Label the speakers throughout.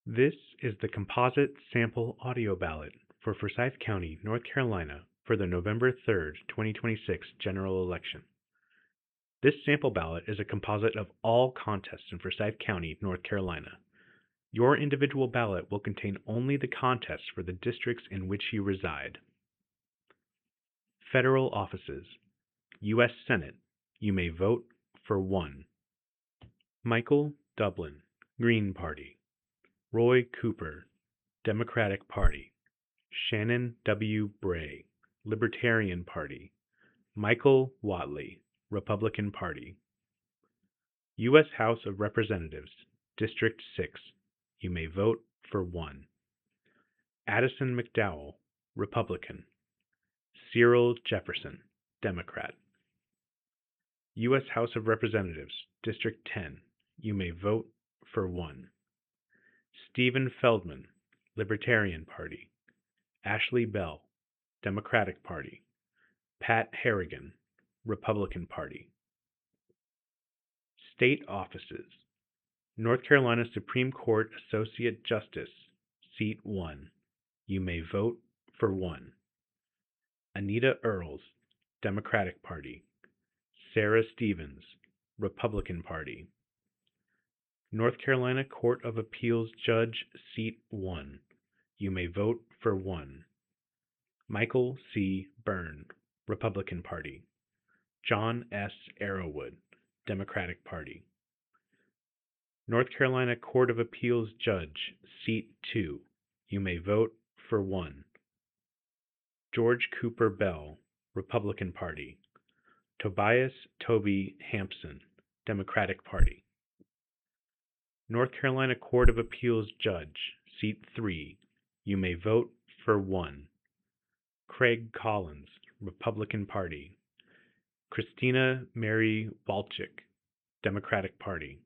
Speaker 1: This is the composite sample audio ballot for Forsyth County, North Carolina for the November 3rd, 2026 general election. This sample ballot is a composite of all contests in Forsyth County, North Carolina. Your individual ballot will contain only the contests for the districts in which you reside. Federal offices. U.S. Senate. You may vote for 1. Michael Dublin, Green Party. Roy Cooper, Democratic Party. Shannon W. Bray, Libertarian Party. Michael Whatley, Republican Party. U.S. House of Representatives, District 6. You may vote for 1. Addison McDowell, Republican. Cyril Jefferson, Democrat. U.S. House of Representatives, District 10. You may vote for 1. Stephen Feldman, Libertarian Party. Ashley Bell, Democratic Party. Pat Harrigan, Republican Party. State offices. North Carolina Supreme Court Associate Justice, Seat 1. You may vote for 1. Anita Earls, Democratic Party. Sarah Stevens, Republican Party. North Carolina Court of Appeals Judge, Seat 1. You may vote for 1. Michael C. Byrne, Republican Party. John S. Arrowwood, Democratic Party. North Carolina Court of Appeals Judge, Seat 2. You may vote for 1. George Cooper Bell, Republican Party. Tobias Toby Hampson, Democratic Party. North Carolina Court of Appeals Judge, Seat 3. You may vote for 1. Craig Collins, Republican Party. Christina Mary Walczyk, Democratic Party.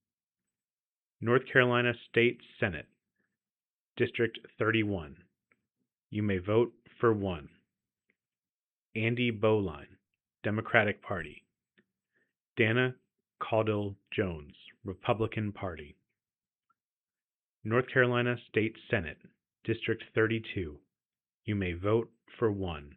Speaker 1: North Carolina State Senate, District 31. You may vote for 1. Andy Bowline, Democratic Party. Dana Caudill Jones, Republican Party. North Carolina State Senate, District 32. You may vote for 1.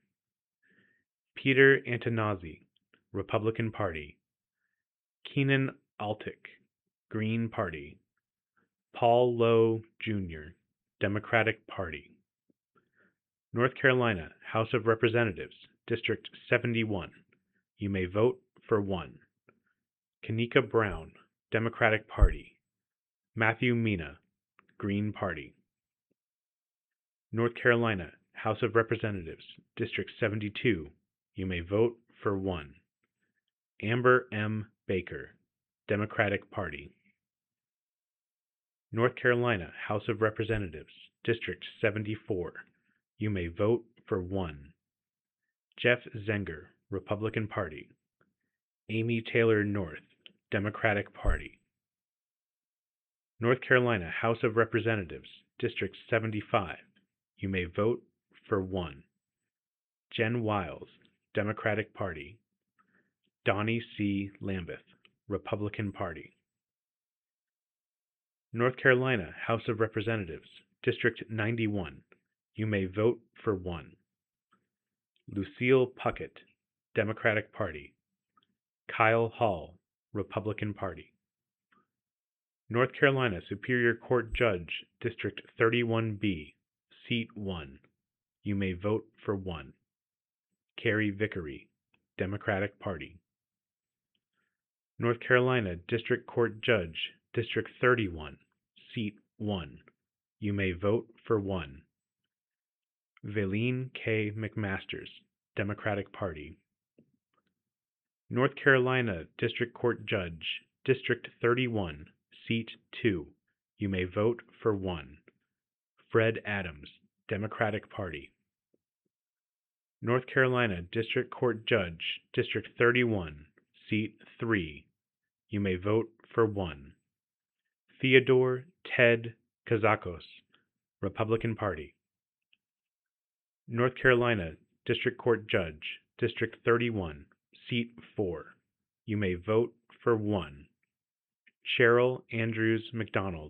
Speaker 1: Peter Antonazzi, Republican Party. Keenan Altick, Green Party. Paul Lowe, Jr., Democratic Party. North Carolina House of Representatives, District 71. You may vote for 1. Kanika Brown, Democratic Party. Matthew Mina, Green Party. North Carolina House of Representatives, District 72. You may vote for 1. Amber M. Baker, Democratic Party. North Carolina House of Representatives, District 74. You may vote for 1. Jeff Zenger, Republican Party. Amy Taylor North, Democratic Party. North Carolina House of Representatives, District 75. You may vote for 1. Jen Wiles, Democratic Party. Donnie C. Lambeth, Republican Party. North Carolina House of Representatives, District 91. You may vote for 1. Lucille Puckett, Democratic Party. Kyle Hall, Republican Party. North Carolina Superior Court Judge, District 31B, Seat 1. You may vote for 1. Carrie Vickery, Democratic Party. North Carolina District Court Judge, District 31, Seat 1. You may vote for 1. Valine K. McMasters, Democratic Party. North Carolina District Court Judge, District 31, Seat 2. You may vote for 1. Fred Adams, Democratic Party. North Carolina District Court Judge, District 31, Seat 3. You may vote for 1. Theodore Ted Kazakos, Republican Party. North Carolina District Court Judge, District 31, Seat 4. You may vote for 1. Cheryl Andrews McDonald,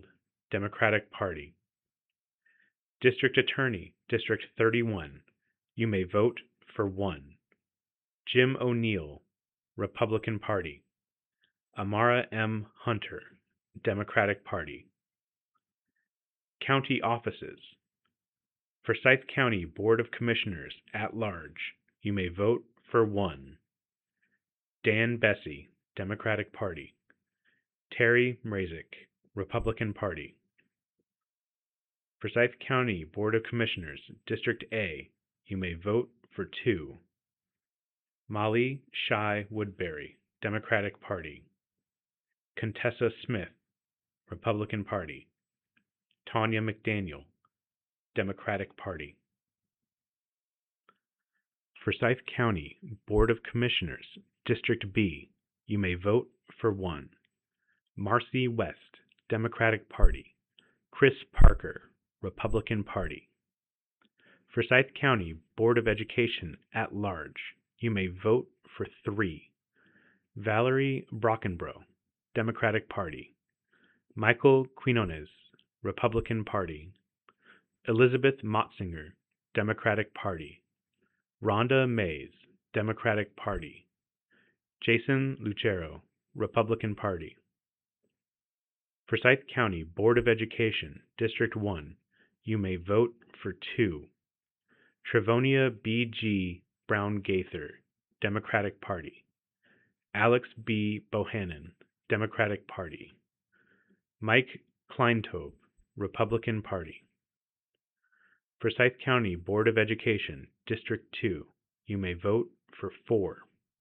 Speaker 1: Democratic Party. District Attorney, District 31. You may vote for 1. Jim O'Neill, Republican Party. Amara M. Hunter, Democratic Party. County Offices. Forsyth County Board of Commissioners at large. You may vote for 1. Dan Bessie, Democratic Party. Terry Mrazek, Republican Party. Forsyth County Board of Commissioners, District A. You may vote for 2. Molly Shy Woodbury, Democratic Party. Contessa Smith, Republican Party. Tanya McDaniel, Democratic Party. Forsyth County Board of Commissioners, District B. You may vote for 1. Marcy West, Democratic Party. Chris Parker, Republican Party. Forsyth County Board of Education at large. You may vote for 3. Valerie Brockenbrough, Democratic Party. Michael Quinones, Republican Party. Elizabeth Motzinger, Democratic Party. Rhonda Mays, Democratic Party. Jason Lucero, Republican Party. Forsyth County Board of Education, District 1. You may vote for 2. Trevonia B.G. Brown Gaither, Democratic Party. Alex B. Bohannon, Democratic Party. Mike Kleintobe, Republican Party. Forsyth County Board of Education, District 2. You may vote for 4.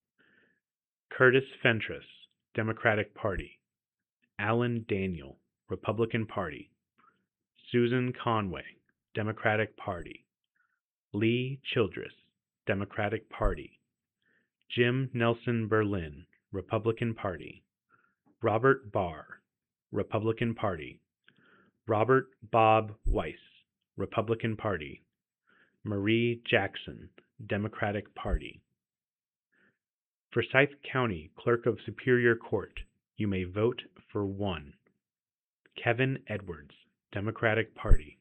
Speaker 1: Curtis Fentress, Democratic Party. Alan Daniel, Republican Party. Susan Conway, Democratic Party. Lee Childress, Democratic Party. Jim Nelson Berlin, Republican Party. Robert Barr, Republican Party. Robert Bob Weiss, Republican Party. Marie Jackson, Democratic Party. Forsyth County Clerk of Superior Court, you may vote for 1. Kevin Edwards, Democratic Party.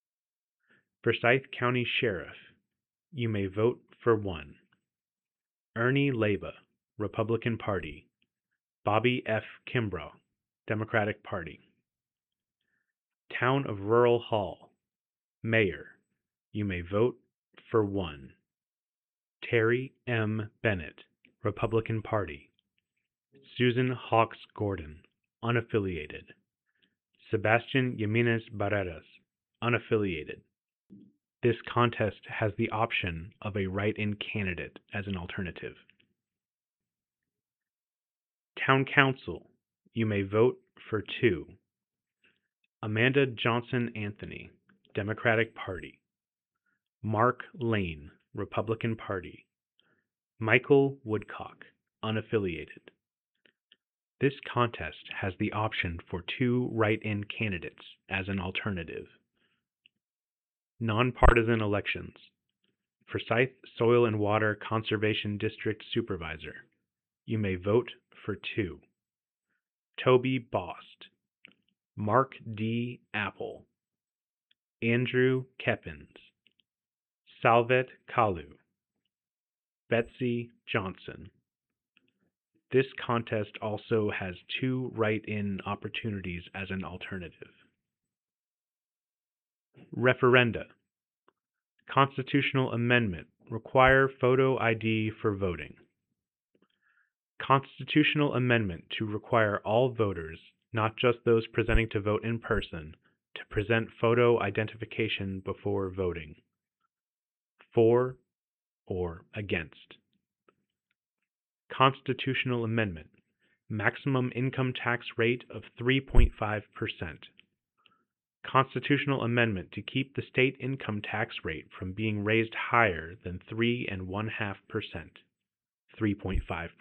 Speaker 1: Forsyth County Sheriff, you may vote for 1. Ernie Leyba, Republican Party. Bobby F. Kimbrough, Democratic Party. Town of Rural Hall, Mayor, you may vote for 1. Terry M. Bennett, Republican Party. Susan Hawks Gordon, unaffiliated. Sebastian Jimenez Barreras, unaffiliated. This contest has the option of a write-in candidate as an alternative. Town Council, you may vote for 2. Amanda Johnson Anthony, Democratic Party. Mark Lane, Republican Party. Michael Woodcock, unaffiliated. This contest has the option for 2 write-in candidates as an alternative. Nonpartisan elections. Forsyth Soil and Water Conservation District Supervisor, you may vote for 2. Toby Bost. Mark D. Apple. Andrew Keppins. Salvet Kalu. Betsy Johnson. This contest also has 2 write-in opportunities as an alternative. Referenda. Constitutional amendment. Require photo ID for voting. Constitutional amendment to require all voters, not just those presenting to vote in person, to present photo identification before voting. For or against. Constitutional amendment. Maximum income tax rate of 3.5%. Constitutional amendment to keep the state income tax rate from being raised higher than 3.5%, 3.5%.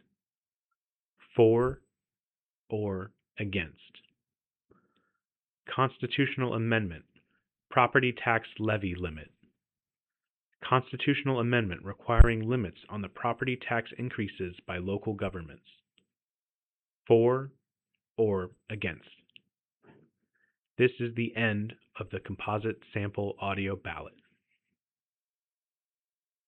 Speaker 1: For or against. Constitutional amendment. Property tax levy limit. Constitutional amendment requiring limits on the property tax increases by local governments. For or against. This is the end of the composite sample audio ballot.